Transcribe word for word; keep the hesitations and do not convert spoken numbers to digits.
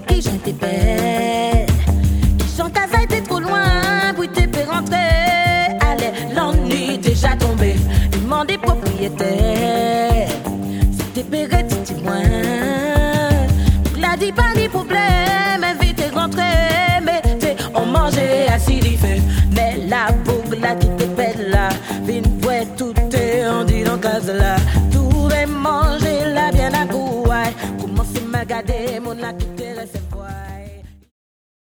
qui j'étais belle. Qui chante à ça était trop loin, puis t'es fait rentrer. Allez, l'ennui déjà tombé, demandez propriétaire.